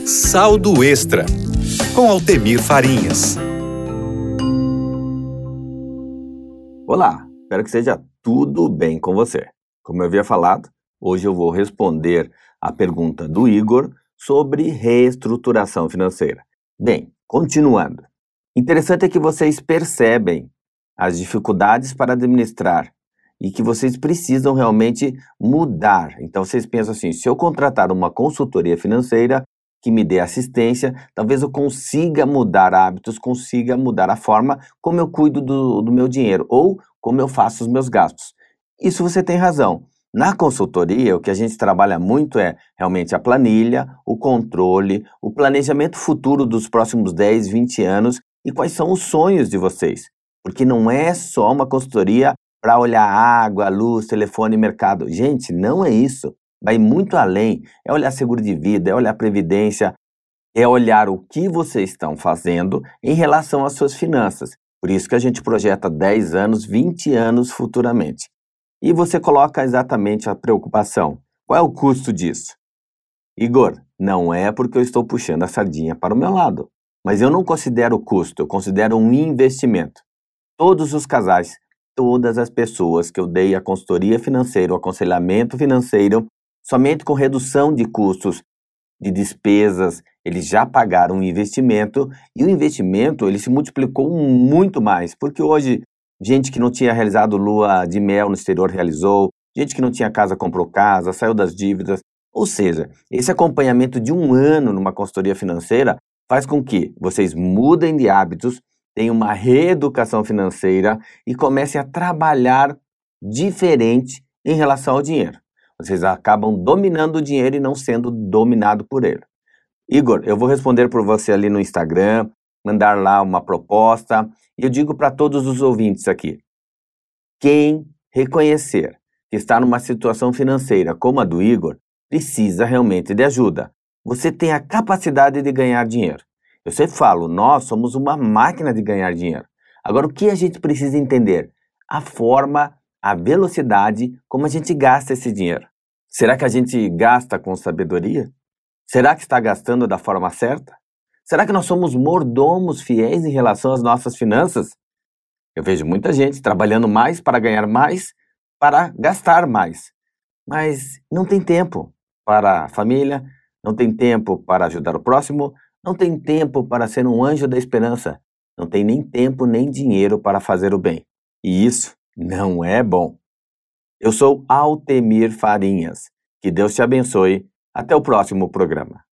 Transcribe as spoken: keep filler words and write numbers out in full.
Saldo Extra, com Altemir Farinhas. Olá, espero que seja tudo bem com você. Como eu havia falado, hoje eu vou responder a pergunta do Igor sobre reestruturação financeira. Bem, continuando. Interessante é que vocês percebem as dificuldades para administrar e que vocês precisam realmente mudar. Então vocês pensam assim, se eu contratar uma consultoria financeira que me dê assistência, talvez eu consiga mudar hábitos, consiga mudar a forma como eu cuido do, do meu dinheiro ou como eu faço os meus gastos. Isso você tem razão. Na consultoria, o que a gente trabalha muito é realmente a planilha, o controle, o planejamento futuro dos próximos dez, vinte anos e quais são os sonhos de vocês. Porque não é só uma consultoria para olhar água, luz, telefone e mercado. Gente, não é isso. Vai muito além. É olhar seguro de vida, é olhar previdência, é olhar o que vocês estão fazendo em relação às suas finanças. Por isso que a gente projeta dez anos, vinte anos futuramente. E você coloca exatamente a preocupação. Qual é o custo disso? Igor, não é porque eu estou puxando a sardinha para o meu lado. Mas eu não considero custo, eu considero um investimento. Todos os casais, todas as pessoas que eu dei a consultoria financeira, o aconselhamento financeiro, somente com redução de custos, de despesas, eles já pagaram um investimento e o investimento ele se multiplicou muito mais, porque hoje gente que não tinha realizado lua de mel no exterior realizou, gente que não tinha casa comprou casa, saiu das dívidas, ou seja, esse acompanhamento de um ano numa consultoria financeira faz com que vocês mudem de hábitos, tenham uma reeducação financeira e comecem a trabalhar diferente em relação ao dinheiro. Vocês acabam dominando o dinheiro e não sendo dominado por ele. Igor, eu vou responder por você ali no Instagram, mandar lá uma proposta. E eu digo para todos os ouvintes aqui, quem reconhecer que está numa situação financeira como a do Igor, precisa realmente de ajuda. Você tem a capacidade de ganhar dinheiro. Eu sempre falo, nós somos uma máquina de ganhar dinheiro. Agora, o que a gente precisa entender? A forma, a velocidade como a gente gasta esse dinheiro. Será que a gente gasta com sabedoria? Será que está gastando da forma certa? Será que nós somos mordomos fiéis em relação às nossas finanças? Eu vejo muita gente trabalhando mais para ganhar mais, para gastar mais. Mas não tem tempo para a família, não tem tempo para ajudar o próximo, não tem tempo para ser um anjo da esperança, não tem nem tempo nem dinheiro para fazer o bem. E isso não é bom. Eu sou Altemir Farinhas. Que Deus te abençoe. Até o próximo programa.